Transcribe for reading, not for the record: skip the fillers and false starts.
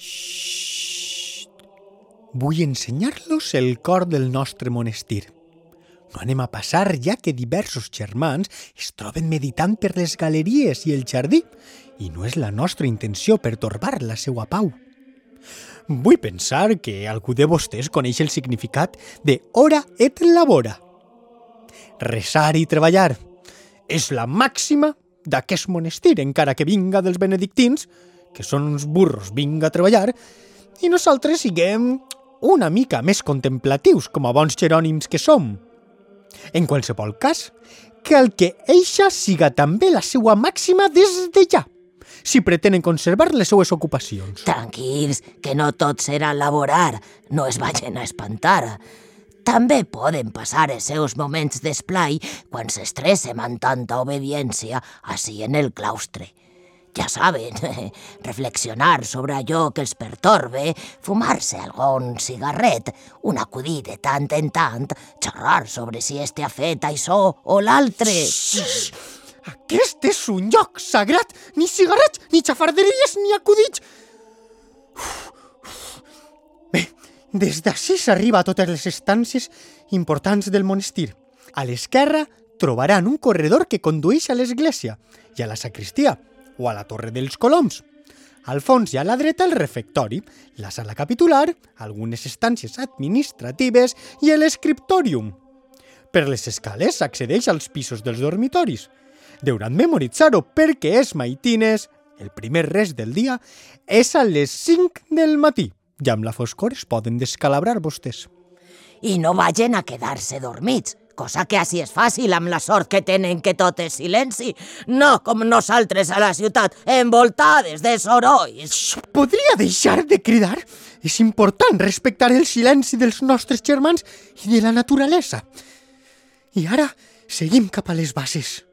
Vull ensenyar-los el cor del nostre monestir. No anem a passar ja que diversos germans es troben meditant per les galeries i el jardí i no és la nostra intenció pertorbar la seua pau. Vull pensar que algú de vostès coneix el significat de ora et labora. Resar i treballar és la màxima d'aquest monestir, encara que vinga dels benedictins, que són uns burros vinga a treballar, i nosaltres siguem una mica més contemplatius com a bons jerònims que som. En qualsevol cas, cal que eixa siga també la seua màxima des de ja, si pretenen conservar les seues ocupacions. Tranquils, que no tot serà laborar, no es vagin a espantar. També poden passar els seus moments d'esplai quan s'estressen amb tanta obediència ací en el claustre. Ja saben, reflexionar sobre allò que els pertorbe, fumar-se algun cigarret, un acudit de tant en tant, xerrar sobre si este ha fet això o l'altre. Aquest és un lloc sagrat! Ni cigarrets, ni xafarderies, ni acudits! Bé, des d'ací s'arriba a totes les estàncies importants del monestir. A l'esquerra trobaran un corredor que condueix a l'església i a la sacristia, o a la Torre dels Coloms. Al fons i a la dreta el refectori, la sala capitular, algunes estàncies administratives i l'escriptòrium. Per les escales s'accedeix als pisos dels dormitoris. Deuran memoritzar-ho perquè és maitines, el primer res del dia, és a les 5 del matí i amb la foscor es poden descalabrar vostès. I no vagin a quedar-se dormits, cosa que així és fàcil amb la sort que tenen que tot és silenci, no com nosaltres a la ciutat, envoltades de sorolls. Podria deixar de cridar? És important respectar el silenci dels nostres germans i de la naturalesa. I ara seguim cap a les bases.